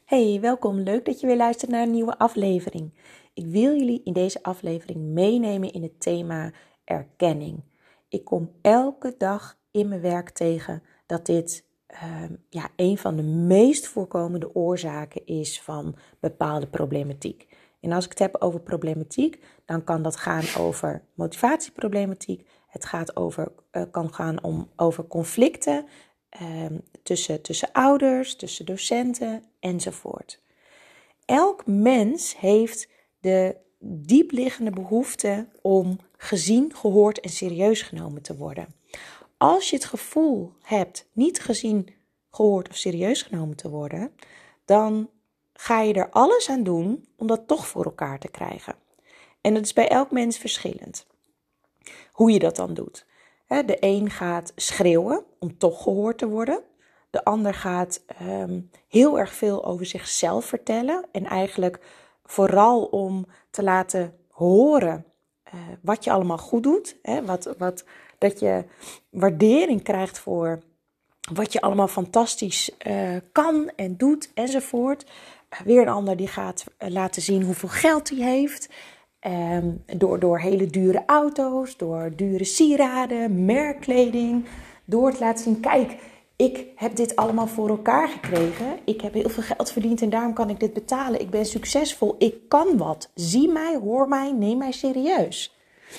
Hey, welkom. Leuk dat je weer luistert naar een nieuwe aflevering. Ik wil jullie in deze aflevering meenemen in het thema erkenning. Ik kom elke dag in mijn werk tegen dat dit een van de meest voorkomende oorzaken is van bepaalde problematiek. En als ik het heb over problematiek, dan kan dat gaan over motivatieproblematiek. Het kan gaan over conflicten. Tussen ouders, tussen docenten enzovoort. Elk mens heeft de diepliggende behoefte om gezien, gehoord en serieus genomen te worden. Als je het gevoel hebt niet gezien, gehoord of serieus genomen te worden, dan ga je er alles aan doen om dat toch voor elkaar te krijgen. En dat is bij elk mens verschillend. Hoe je dat dan doet. De een gaat schreeuwen om toch gehoord te worden. De ander gaat heel erg veel over zichzelf vertellen. En eigenlijk vooral om te laten horen wat je allemaal goed doet. Dat je waardering krijgt voor wat je allemaal fantastisch kan en doet enzovoort. Weer een ander die gaat laten zien hoeveel geld hij heeft. Door hele dure auto's, door dure sieraden, merkkleding. Door te laten zien, kijk, ik heb dit allemaal voor elkaar gekregen. Ik heb heel veel geld verdiend en daarom kan ik dit betalen. Ik ben succesvol, ik kan wat. Zie mij, hoor mij, neem mij serieus.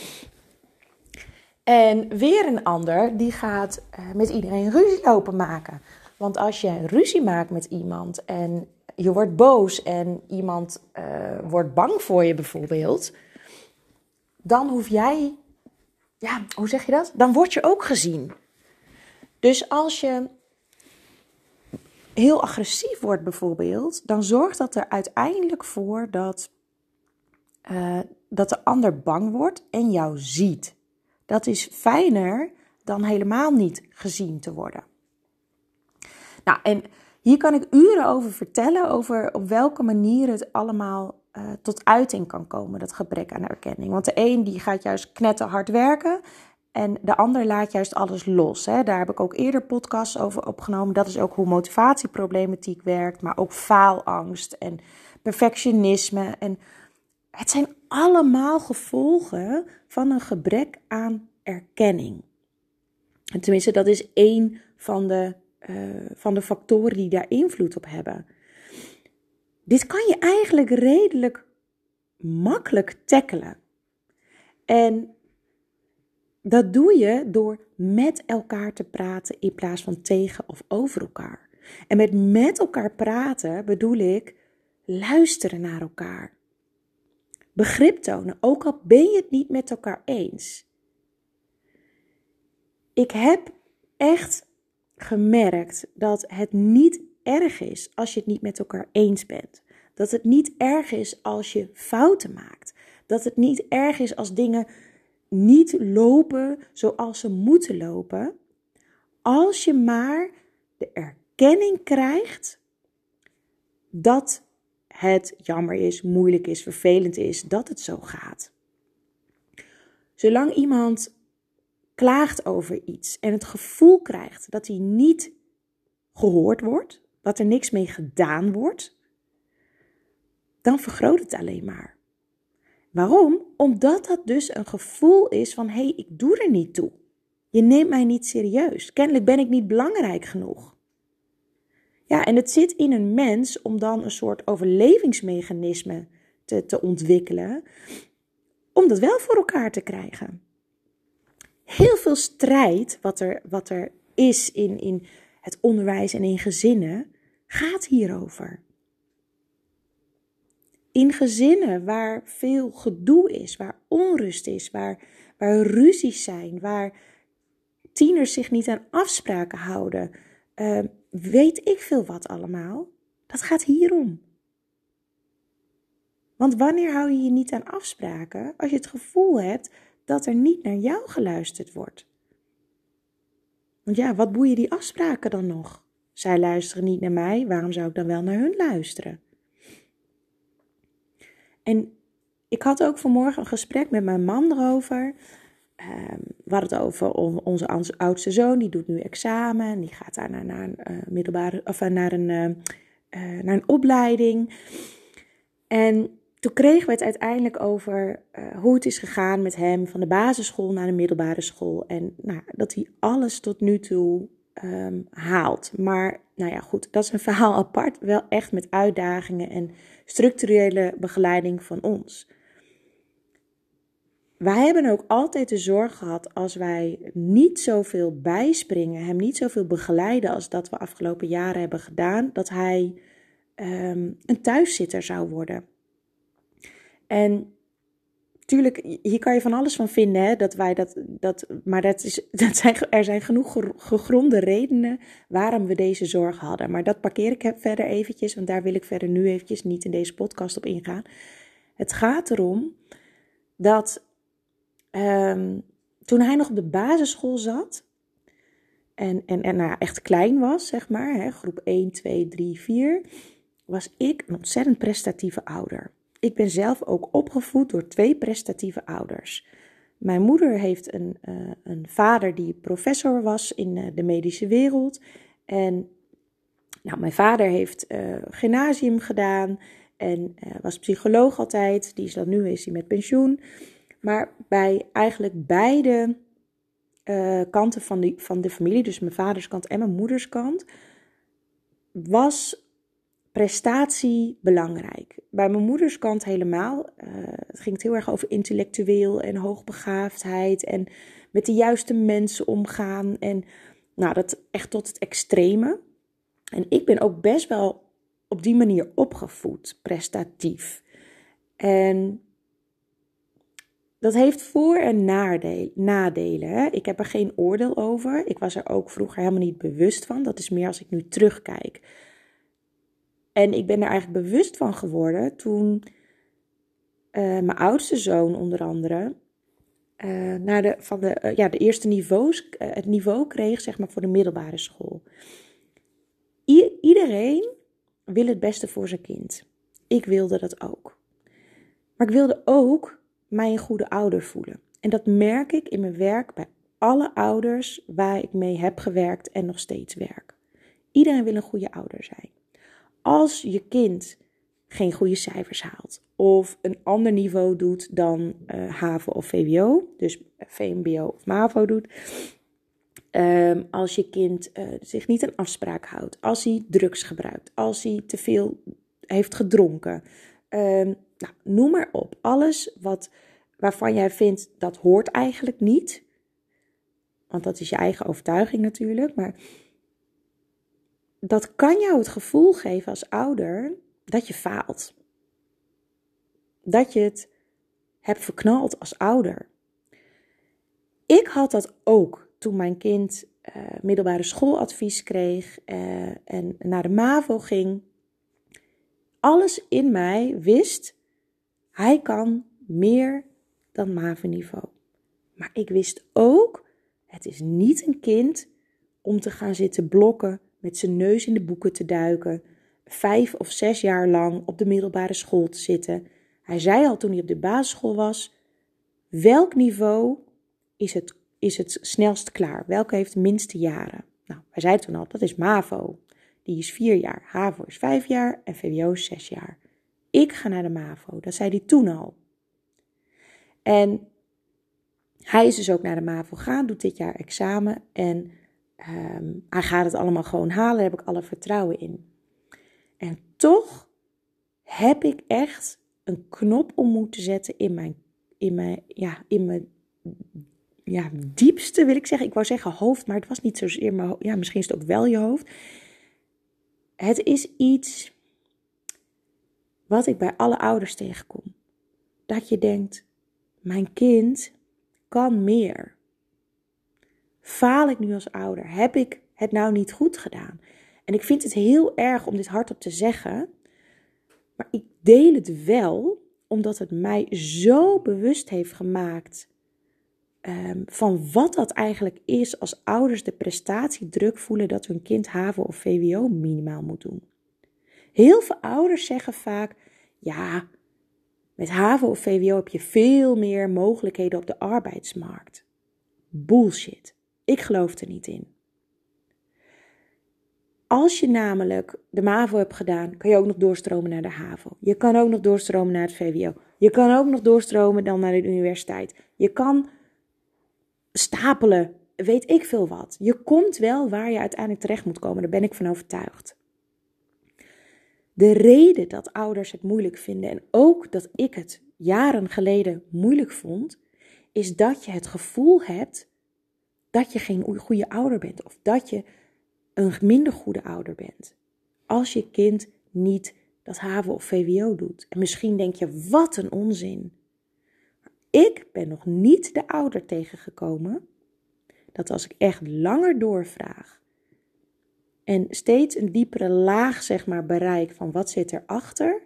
En weer een ander die gaat met iedereen ruzie lopen maken. Want als je ruzie maakt met iemand en je wordt boos en iemand wordt bang voor je bijvoorbeeld, dan hoef jij, hoe zeg je dat? Dan word je ook gezien. Dus als je heel agressief wordt bijvoorbeeld, dan zorgt dat er uiteindelijk voor dat de ander bang wordt en jou ziet. Dat is fijner dan helemaal niet gezien te worden. Nou, en hier kan ik uren over vertellen, over op welke manier het allemaal tot uiting kan komen, dat gebrek aan erkenning. Want de een die gaat juist knetterhard werken en de ander laat juist alles los. Hè. Daar heb ik ook eerder podcasts over opgenomen. Dat is ook hoe motivatieproblematiek werkt, maar ook faalangst en perfectionisme. En het zijn allemaal gevolgen van een gebrek aan erkenning. En tenminste, dat is één van de factoren die daar invloed op hebben. Dit kan je eigenlijk redelijk makkelijk tackelen. En dat doe je door met elkaar te praten in plaats van tegen of over elkaar. En met elkaar praten bedoel ik luisteren naar elkaar. Begrip tonen, ook al ben je het niet met elkaar eens. Ik heb echt gemerkt dat het niet erg is als je het niet met elkaar eens bent. Dat het niet erg is als je fouten maakt. Dat het niet erg is als dingen niet lopen zoals ze moeten lopen. Als je maar de erkenning krijgt dat het jammer is, moeilijk is, vervelend is, dat het zo gaat. Zolang iemand klaagt over iets en het gevoel krijgt dat hij niet gehoord wordt, dat er niks mee gedaan wordt, dan vergroot het alleen maar. Waarom? Omdat dat dus een gevoel is van, hé, ik doe er niet toe. Je neemt mij niet serieus. Kennelijk ben ik niet belangrijk genoeg. Ja, en het zit in een mens om dan een soort overlevingsmechanisme te ontwikkelen, om dat wel voor elkaar te krijgen. Heel veel strijd wat er is in het onderwijs en in gezinnen, gaat hierover. In gezinnen waar veel gedoe is, waar onrust is, waar ruzies zijn, waar tieners zich niet aan afspraken houden, weet ik veel wat allemaal, dat gaat hierom. Want wanneer hou je je niet aan afspraken als je het gevoel hebt dat er niet naar jou geluisterd wordt? Want ja, wat boeien die afspraken dan nog? Zij luisteren niet naar mij, waarom zou ik dan wel naar hun luisteren? En ik had ook vanmorgen een gesprek met mijn man erover. We hadden het over onze oudste zoon, die doet nu examen. En die gaat daar naar een naar een opleiding. En toen kregen we het uiteindelijk over hoe het is gegaan met hem van de basisschool naar de middelbare school. En dat hij alles tot nu toe haalt. Maar goed, dat is een verhaal apart. Wel echt met uitdagingen en structurele begeleiding van ons. Wij hebben ook altijd de zorg gehad, als wij niet zoveel bijspringen, hem niet zoveel begeleiden als dat we afgelopen jaren hebben gedaan, dat hij een thuiszitter zou worden. En tuurlijk, hier kan je van alles van vinden, hè, dat wij maar er zijn genoeg gegronde redenen waarom we deze zorg hadden. Maar dat parkeer ik verder eventjes, want daar wil ik verder nu eventjes niet in deze podcast op ingaan. Het gaat erom dat toen hij nog op de basisschool zat en echt klein was, zeg maar, hè, groep 1, 2, 3, 4, was ik een ontzettend prestatieve ouder. Ik ben zelf ook opgevoed door 2 prestatieve ouders. Mijn moeder heeft een vader die professor was in de medische wereld. En mijn vader heeft gymnasium gedaan en was psycholoog altijd. Die is dan nu is hij met pensioen. Maar bij eigenlijk beide kanten van de familie, dus mijn vaders kant en mijn moeders kant, was prestatie belangrijk. Bij mijn moeders kant helemaal. Het ging heel erg over intellectueel en hoogbegaafdheid en met de juiste mensen omgaan. En dat echt tot het extreme. En ik ben ook best wel op die manier opgevoed, prestatief. En dat heeft voor- en nadelen. Hè? Ik heb er geen oordeel over. Ik was er ook vroeger helemaal niet bewust van. Dat is meer als ik nu terugkijk. En ik ben er eigenlijk bewust van geworden toen mijn oudste zoon onder andere de eerste niveaus, het niveau kreeg, zeg maar, voor de middelbare school. Iedereen wil het beste voor zijn kind. Ik wilde dat ook. Maar ik wilde ook mij een goede ouder voelen. En dat merk ik in mijn werk bij alle ouders waar ik mee heb gewerkt en nog steeds werk. Iedereen wil een goede ouder zijn. Als je kind geen goede cijfers haalt of een ander niveau doet dan HAVO of VWO, dus VMBO of MAVO doet. Als je kind zich niet aan afspraak houdt, als hij drugs gebruikt, als hij te veel heeft gedronken, noem maar op. Alles waarvan jij vindt dat hoort eigenlijk niet, want dat is je eigen overtuiging natuurlijk, maar dat kan jou het gevoel geven als ouder dat je faalt. Dat je het hebt verknald als ouder. Ik had dat ook toen mijn kind middelbare schooladvies kreeg en naar de MAVO ging. Alles in mij wist, hij kan meer dan MAVO-niveau. Maar ik wist ook, het is niet een kind om te gaan zitten blokken, met zijn neus in de boeken te duiken, 5 of 6 jaar lang op de middelbare school te zitten. Hij zei al toen hij op de basisschool was, welk niveau is het snelst klaar? Welke heeft de minste jaren? Nou, hij zei toen al, dat is MAVO. Die is 4 jaar, HAVO is 5 jaar en VWO is 6 jaar. Ik ga naar de MAVO, dat zei hij toen al. En hij is dus ook naar de MAVO gegaan, doet dit jaar examen en hij gaat het allemaal gewoon halen, daar heb ik alle vertrouwen in. En toch heb ik echt een knop om moeten zetten in mijn diepste, wil ik zeggen. Ik wou zeggen hoofd, maar het was niet zozeer mijn hoofd. Ja, misschien is het ook wel je hoofd. Het is iets wat ik bij alle ouders tegenkom. Dat je denkt, mijn kind kan meer. Faal ik nu als ouder? Heb ik het nou niet goed gedaan? En ik vind het heel erg om dit hardop te zeggen. Maar ik deel het wel, omdat het mij zo bewust heeft gemaakt van wat dat eigenlijk is als ouders de prestatiedruk voelen dat hun kind HAVO of VWO minimaal moet doen. Heel veel ouders zeggen vaak, ja, met HAVO of VWO heb je veel meer mogelijkheden op de arbeidsmarkt. Bullshit. Ik geloof er niet in. Als je namelijk de MAVO hebt gedaan, kan je ook nog doorstromen naar de HAVO. Je kan ook nog doorstromen naar het VWO. Je kan ook nog doorstromen dan naar de universiteit. Je kan stapelen, weet ik veel wat. Je komt wel waar je uiteindelijk terecht moet komen, daar ben ik van overtuigd. De reden dat ouders het moeilijk vinden en ook dat ik het jaren geleden moeilijk vond, is dat je het gevoel hebt dat je geen goede ouder bent of dat je een minder goede ouder bent. Als je kind niet dat HAVO of VWO doet. En misschien denk je, wat een onzin. Ik ben nog niet de ouder tegengekomen dat als ik echt langer doorvraag en steeds een diepere laag bereik van wat zit erachter,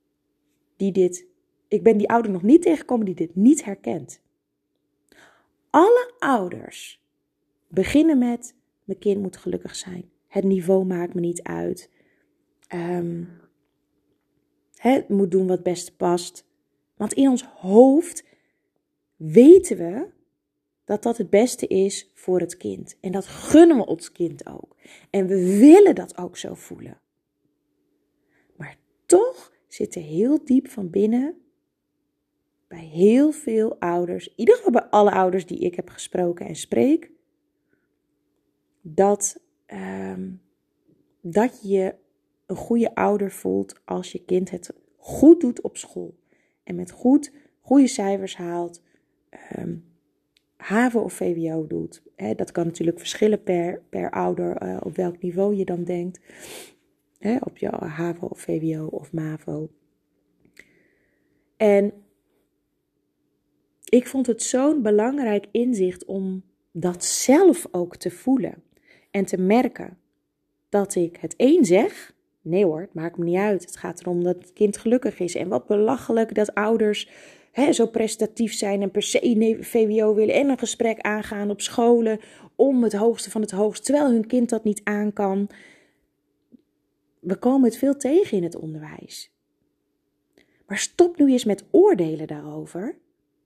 ik ben die ouder nog niet tegengekomen die dit niet herkent. Alle ouders beginnen met, mijn kind moet gelukkig zijn. Het niveau maakt me niet uit. Het moet doen wat het beste past. Want in ons hoofd weten we dat dat het beste is voor het kind. En dat gunnen we ons kind ook. En we willen dat ook zo voelen. Maar toch zit er heel diep van binnen, bij heel veel ouders, in ieder geval bij alle ouders die ik heb gesproken en spreek, dat je een goede ouder voelt als je kind het goed doet op school. En met goede cijfers haalt, HAVO of VWO doet. Dat kan natuurlijk verschillen per ouder op welk niveau je dan denkt. Op je HAVO of VWO of MAVO. En ik vond het zo'n belangrijk inzicht om dat zelf ook te voelen. En te merken dat ik het een zeg. Nee hoor, het maakt me niet uit. Het gaat erom dat het kind gelukkig is. En wat belachelijk dat ouders zo prestatief zijn en per se VWO willen en een gesprek aangaan op scholen om het hoogste van het hoogst, terwijl hun kind dat niet aan kan. We komen het veel tegen in het onderwijs. Maar stop nu eens met oordelen daarover.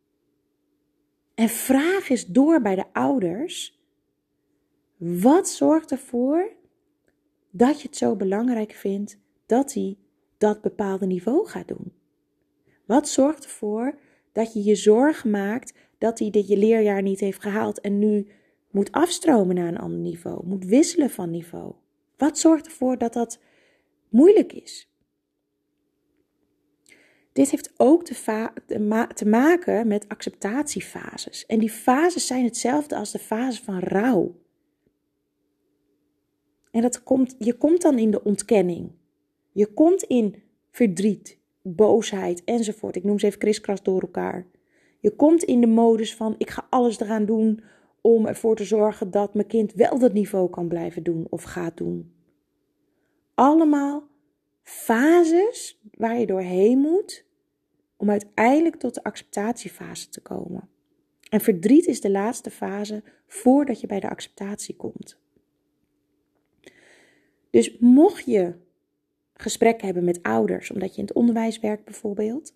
En vraag eens door bij de ouders. Wat zorgt ervoor dat je het zo belangrijk vindt dat hij dat bepaalde niveau gaat doen? Wat zorgt ervoor dat je je zorgen maakt dat hij dit je leerjaar niet heeft gehaald en nu moet afstromen naar een ander niveau, moet wisselen van niveau? Wat zorgt ervoor dat dat moeilijk is? Dit heeft ook te maken met acceptatiefases. En die fases zijn hetzelfde als de fase van rouw. En je komt dan in de ontkenning. Je komt in verdriet, boosheid enzovoort. Ik noem ze even kriskras door elkaar. Je komt in de modus van ik ga alles eraan doen om ervoor te zorgen dat mijn kind wel dat niveau kan blijven doen of gaat doen. Allemaal fases waar je doorheen moet om uiteindelijk tot de acceptatiefase te komen. En verdriet is de laatste fase voordat je bij de acceptatie komt. Dus mocht je gesprekken hebben met ouders, omdat je in het onderwijs werkt bijvoorbeeld,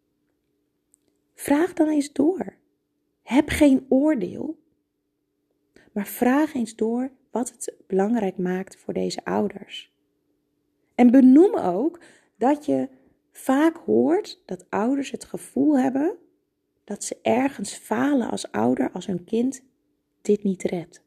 vraag dan eens door. Heb geen oordeel, maar vraag eens door wat het belangrijk maakt voor deze ouders. En benoem ook dat je vaak hoort dat ouders het gevoel hebben dat ze ergens falen als ouder, als hun kind dit niet redt.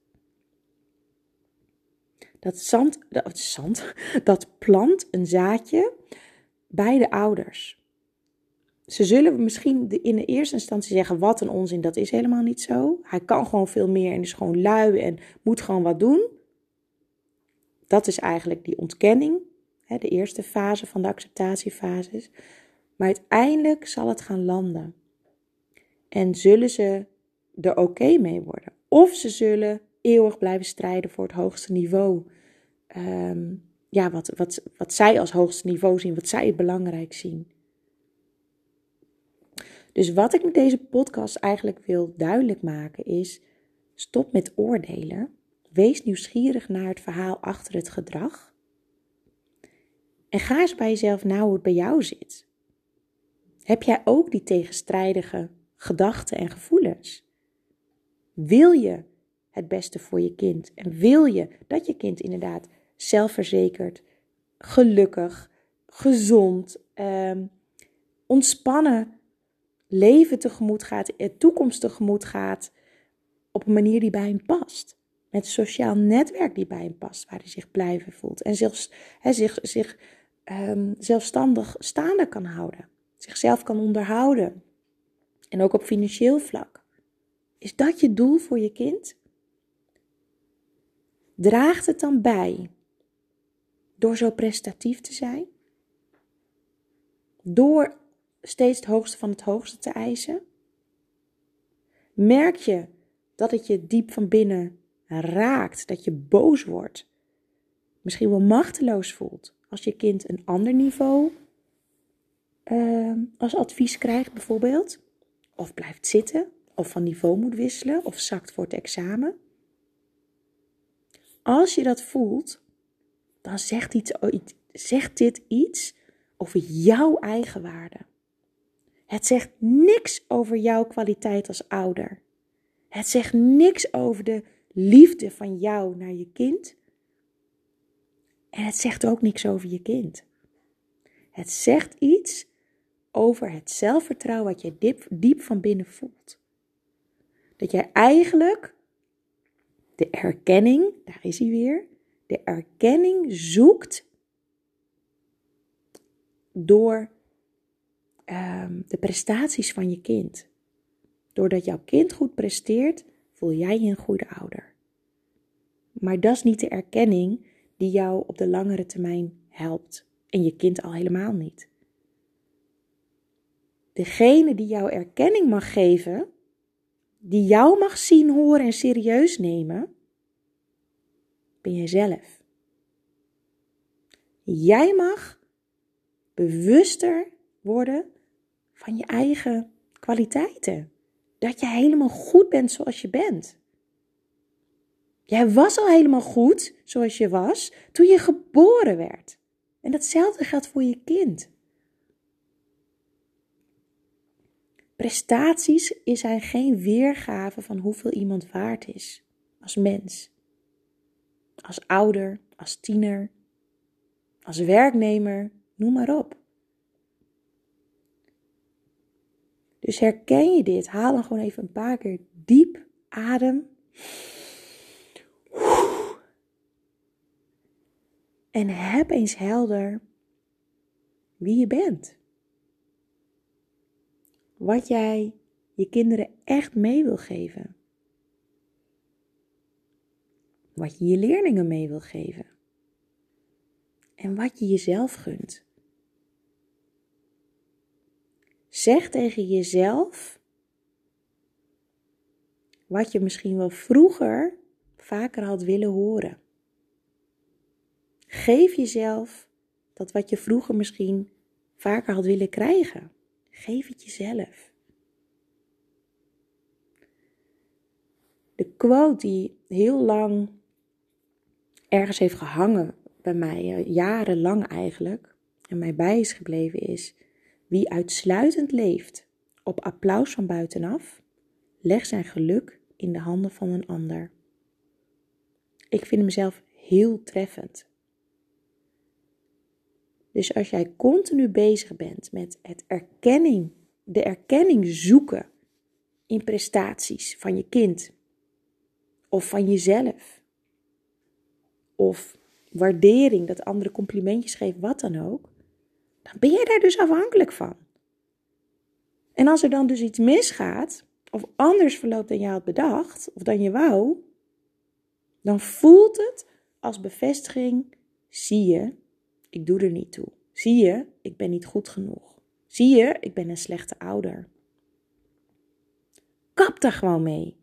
Dat plant een zaadje bij de ouders. Ze zullen misschien in de eerste instantie zeggen, wat een onzin, dat is helemaal niet zo. Hij kan gewoon veel meer en is gewoon lui en moet gewoon wat doen. Dat is eigenlijk die ontkenning, de eerste fase van de acceptatiefases. Maar uiteindelijk zal het gaan landen. En zullen ze er oké mee worden. Of ze zullen eeuwig blijven strijden voor het hoogste niveau. Wat zij als hoogste niveau zien, wat zij belangrijk zien. Dus wat ik met deze podcast eigenlijk wil duidelijk maken is, stop met oordelen. Wees nieuwsgierig naar het verhaal achter het gedrag. En ga eens bij jezelf na hoe het bij jou zit. Heb jij ook die tegenstrijdige gedachten en gevoelens? Wil je het beste voor je kind? En wil je dat je kind inderdaad zelfverzekerd, gelukkig, gezond, ontspannen leven tegemoet gaat, toekomst tegemoet gaat op een manier die bij hem past. Met een sociaal netwerk die bij hem past, waar hij zich blij bij voelt. En zich zelfstandig staande kan houden. Zichzelf kan onderhouden. En ook op financieel vlak. Is dat je doel voor je kind? Draagt het dan bij door zo prestatief te zijn? Door steeds het hoogste van het hoogste te eisen? Merk je dat het je diep van binnen raakt, dat je boos wordt, misschien wel machteloos voelt als je kind een ander niveau als advies krijgt bijvoorbeeld, of blijft zitten, of van niveau moet wisselen, of zakt voor het examen? Als je dat voelt, dan zegt dit iets over jouw eigen waarde. Het zegt niks over jouw kwaliteit als ouder. Het zegt niks over de liefde van jou naar je kind. En het zegt ook niks over je kind. Het zegt iets over het zelfvertrouwen wat je diep van binnen voelt. Dat jij eigenlijk de erkenning, daar is hij weer, de erkenning zoekt door de prestaties van je kind. Doordat jouw kind goed presteert, voel jij je een goede ouder. Maar dat is niet de erkenning die jou op de langere termijn helpt. En je kind al helemaal niet. Degene die jou erkenning mag geven, die jou mag zien, horen en serieus nemen, ben jijzelf. Jij mag bewuster worden van je eigen kwaliteiten. Dat je helemaal goed bent zoals je bent. Jij was al helemaal goed zoals je was toen je geboren werd. En datzelfde geldt voor je kind. Prestaties zijn geen weergave van hoeveel iemand waard is als mens. Als ouder, als tiener, als werknemer, noem maar op. Dus herken je dit? Haal dan gewoon even een paar keer diep adem. En heb eens helder wie je bent. Wat jij je kinderen echt mee wil geven. Wat je je leerlingen mee wil geven. En wat je jezelf gunt. Zeg tegen jezelf wat je misschien wel vroeger vaker had willen horen. Geef jezelf dat wat je vroeger misschien vaker had willen krijgen. Geef het jezelf. De quote die heel lang ergens heeft gehangen bij mij, jarenlang eigenlijk, en mij bij is gebleven is: wie uitsluitend leeft op applaus van buitenaf, legt zijn geluk in de handen van een ander. Ik vind hem zelf heel treffend. Dus als jij continu bezig bent met de erkenning zoeken in prestaties van je kind, of van jezelf, of waardering, dat anderen complimentjes geven, wat dan ook, dan ben je daar dus afhankelijk van. En als er dan dus iets misgaat, of anders verloopt dan je had bedacht, of dan je wou, dan voelt het als bevestiging: zie je, ik doe er niet toe. Zie je, ik ben niet goed genoeg. Zie je, ik ben een slechte ouder. Kap daar gewoon mee.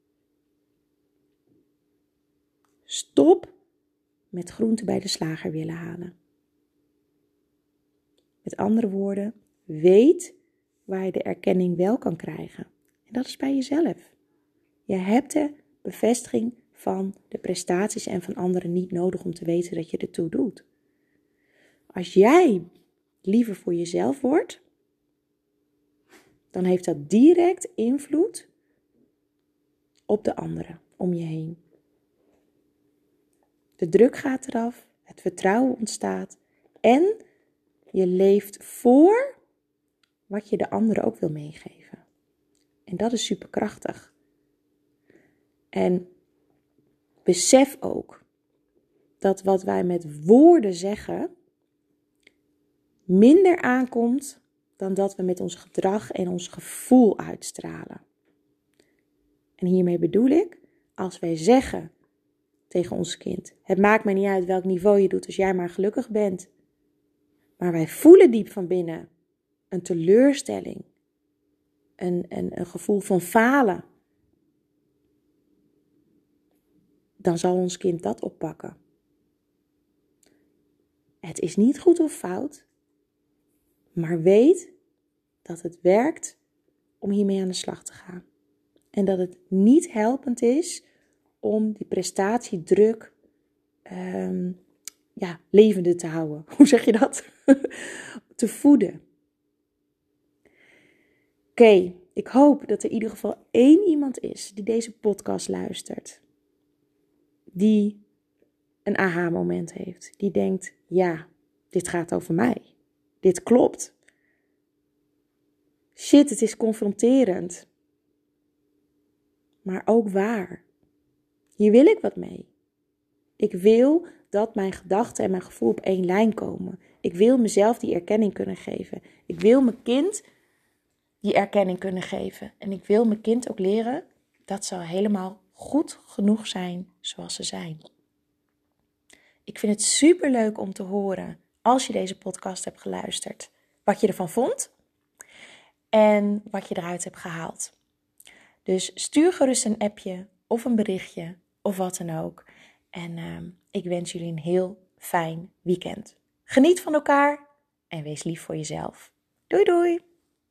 Stop met groenten bij de slager willen halen. Met andere woorden, weet waar je de erkenning wel kan krijgen. En dat is bij jezelf. Je hebt de bevestiging van de prestaties en van anderen niet nodig om te weten dat je ertoe doet. Als jij liever voor jezelf wordt, dan heeft dat direct invloed op de anderen om je heen. De druk gaat eraf, het vertrouwen ontstaat en je leeft voor wat je de anderen ook wil meegeven. En dat is superkrachtig. En besef ook dat wat wij met woorden zeggen minder aankomt dan dat we met ons gedrag en ons gevoel uitstralen. En hiermee bedoel ik, als wij zeggen tegen ons kind, het maakt mij niet uit welk niveau je doet als jij maar gelukkig bent. Maar wij voelen diep van binnen een teleurstelling, een gevoel van falen. Dan zal ons kind dat oppakken. Het is niet goed of fout, maar weet dat het werkt om hiermee aan de slag te gaan. En dat het niet helpend is om die prestatiedruk levende te houden. Hoe zeg je dat? Te voeden. Oké, ik hoop dat er in ieder geval 1 iemand is die deze podcast luistert. Die een aha-moment heeft. Die denkt, ja, dit gaat over mij. Dit klopt. Shit, het is confronterend. Maar ook waar. Hier wil ik wat mee. Ik wil dat mijn gedachten en mijn gevoel op 1 lijn komen. Ik wil mezelf die erkenning kunnen geven. Ik wil mijn kind die erkenning kunnen geven. En ik wil mijn kind ook leren dat ze helemaal goed genoeg zijn zoals ze zijn. Ik vind het superleuk om te horen, als je deze podcast hebt geluisterd, wat je ervan vond en wat je eruit hebt gehaald. Dus stuur gerust een appje of een berichtje of wat dan ook. En ik wens jullie een heel fijn weekend. Geniet van elkaar en wees lief voor jezelf. Doei doei!